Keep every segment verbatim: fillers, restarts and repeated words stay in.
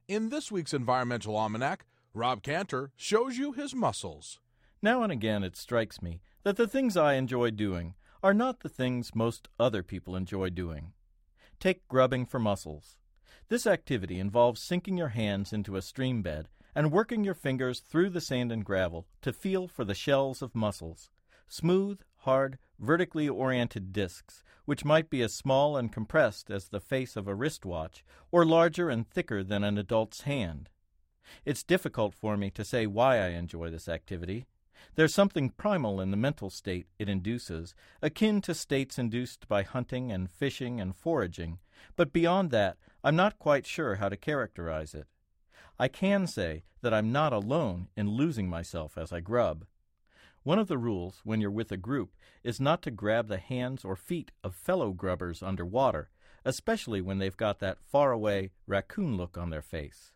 In this week's Environmental Almanac, Rob Cantor shows you his muscles. Now and again it strikes me that the things I enjoy doing are not the things most other people enjoy doing. Take grubbing for mussels. This activity involves sinking your hands into a stream bed and working your fingers through the sand and gravel to feel for the shells of mussels, smooth, hard, vertically oriented discs, which might be as small and compressed as the face of a wristwatch or larger and thicker than an adult's hand. It's difficult for me to say why I enjoy this activity. There's something primal in the mental state it induces, akin to states induced by hunting and fishing and foraging, but beyond that, I'm not quite sure how to characterize it. I can say that I'm not alone in losing myself as I grub. One of the rules when you're with a group is not to grab the hands or feet of fellow grubbers underwater, especially when they've got that faraway raccoon look on their face.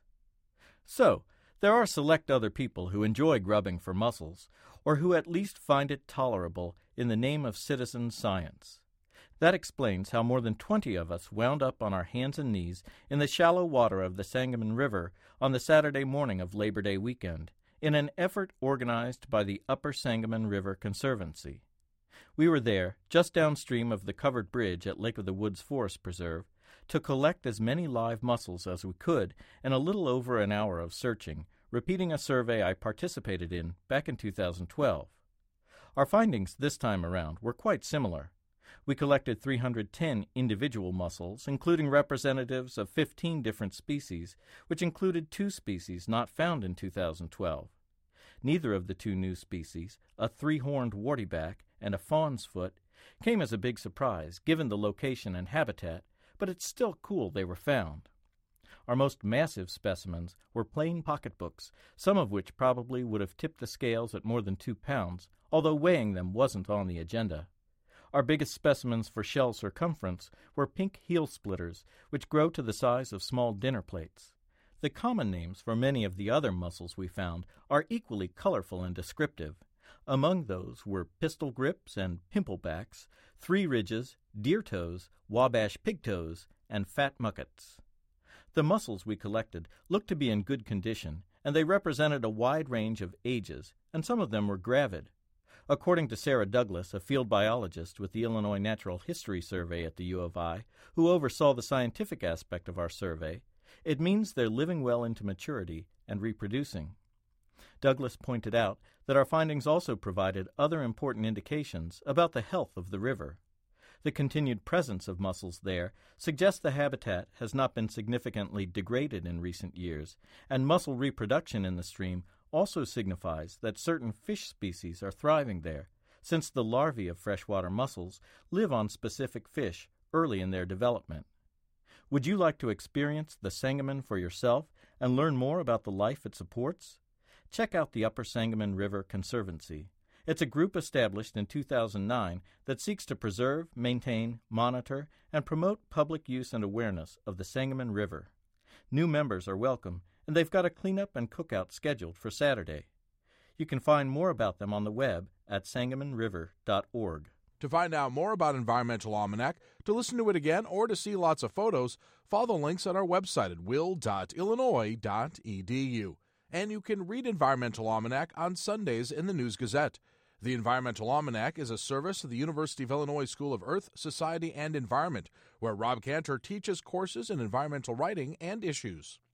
So, there are select other people who enjoy grubbing for mussels, or who at least find it tolerable in the name of citizen science. That explains how more than twenty of us wound up on our hands and knees in the shallow water of the Sangamon River on the Saturday morning of Labor Day weekend, in an effort organized by the Upper Sangamon River Conservancy. We were there, just downstream of the covered bridge at Lake of the Woods Forest Preserve, to collect as many live mussels as we could in a little over an hour of searching, repeating a survey I participated in back in two thousand twelve. Our findings this time around were quite similar. We collected three hundred ten individual mussels, including representatives of fifteen different species, which included two species not found in two thousand twelve. Neither of the two new species, a three-horned wartyback and a fawn's foot, came as a big surprise given the location and habitat, but it's still cool they were found. Our most massive specimens were plain pocketbooks, some of which probably would have tipped the scales at more than two pounds, although weighing them wasn't on the agenda. Our biggest specimens for shell circumference were pink heel splitters, which grow to the size of small dinner plates. The common names for many of the other mussels we found are equally colorful and descriptive. Among those were pistol grips and pimplebacks, three ridges, deer toes, wabash pigtoes, and fat muckets. The mussels we collected looked to be in good condition, and they represented a wide range of ages, and some of them were gravid. According to Sarah Douglas, a field biologist with the Illinois Natural History Survey at the U of I, who oversaw the scientific aspect of our survey, it means they're living well into maturity and reproducing. Douglas pointed out that our findings also provided other important indications about the health of the river. The continued presence of mussels there suggests the habitat has not been significantly degraded in recent years, and mussel reproduction in the stream also signifies that certain fish species are thriving there, since the larvae of freshwater mussels live on specific fish early in their development. Would you like to experience the Sangamon for yourself and learn more about the life it supports? Check out the Upper Sangamon River Conservancy. It's a group established in two thousand nine that seeks to preserve, maintain, monitor, and promote public use and awareness of the Sangamon River. New members are welcome, and they've got a cleanup and cookout scheduled for Saturday. You can find more about them on the web at sangamon river dot org. To find out more about Environmental Almanac, to listen to it again, or to see lots of photos, follow the links on our website at will dot illinois dot e d u. And you can read Environmental Almanac on Sundays in the News Gazette. The Environmental Almanac is a service of the University of Illinois School of Earth, Society, and Environment, where Rob Cantor teaches courses in environmental writing and issues.